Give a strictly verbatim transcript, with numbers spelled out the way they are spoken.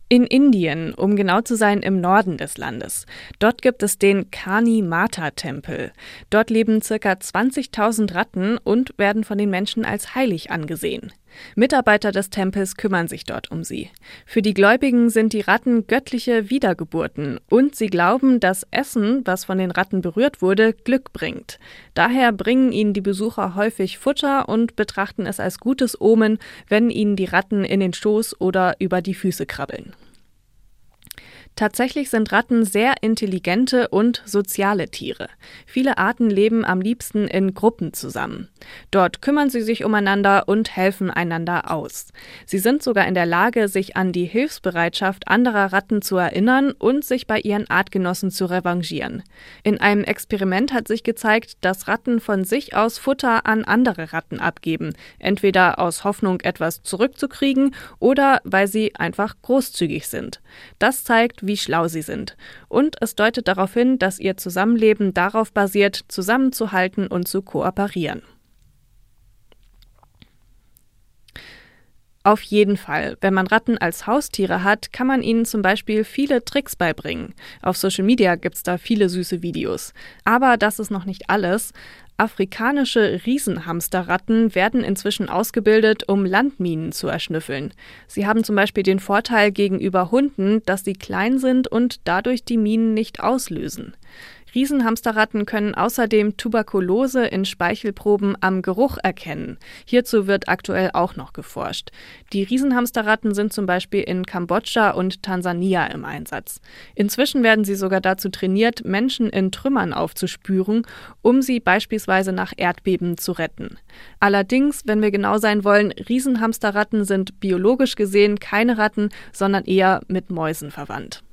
In Indien, um genau zu sein, im Norden des Landes. Dort gibt es den Kani-Mata-Tempel. Dort leben ca. zwanzigtausend Ratten und werden von den Menschen als heilig angesehen. Mitarbeiter des Tempels kümmern sich dort um sie. Für die Gläubigen sind die Ratten göttliche Wiedergeburten und sie glauben, dass Essen, was von den Ratten berührt wurde, Glück bringt. Daher bringen ihnen die Besucher häufig Futter und betrachten es als gutes Omen, wenn ihnen die Ratten in den Schoß oder über die Füße krabbeln. Tatsächlich sind Ratten sehr intelligente und soziale Tiere. Viele Arten leben am liebsten in Gruppen zusammen. Dort kümmern sie sich umeinander und helfen einander aus. Sie sind sogar in der Lage, sich an die Hilfsbereitschaft anderer Ratten zu erinnern und sich bei ihren Artgenossen zu revanchieren. In einem Experiment hat sich gezeigt, dass Ratten von sich aus Futter an andere Ratten abgeben, entweder aus Hoffnung, etwas zurückzukriegen oder weil sie einfach großzügig sind. Das zeigt, wie schlau sie sind. Und es deutet darauf hin, dass ihr Zusammenleben darauf basiert, zusammenzuhalten und zu kooperieren. Auf jeden Fall. Wenn man Ratten als Haustiere hat, kann man ihnen zum Beispiel viele Tricks beibringen. Auf Social Media gibt es da viele süße Videos. Aber das ist noch nicht alles. Afrikanische Riesenhamsterratten werden inzwischen ausgebildet, um Landminen zu erschnüffeln. Sie haben zum Beispiel den Vorteil gegenüber Hunden, dass sie klein sind und dadurch die Minen nicht auslösen. Riesenhamsterratten können außerdem Tuberkulose in Speichelproben am Geruch erkennen. Hierzu wird aktuell auch noch geforscht. Die Riesenhamsterratten sind zum Beispiel in Kambodscha und Tansania im Einsatz. Inzwischen werden sie sogar dazu trainiert, Menschen in Trümmern aufzuspüren, um sie beispielsweise nach Erdbeben zu retten. Allerdings, wenn wir genau sein wollen, Riesenhamsterratten sind biologisch gesehen keine Ratten, sondern eher mit Mäusen verwandt.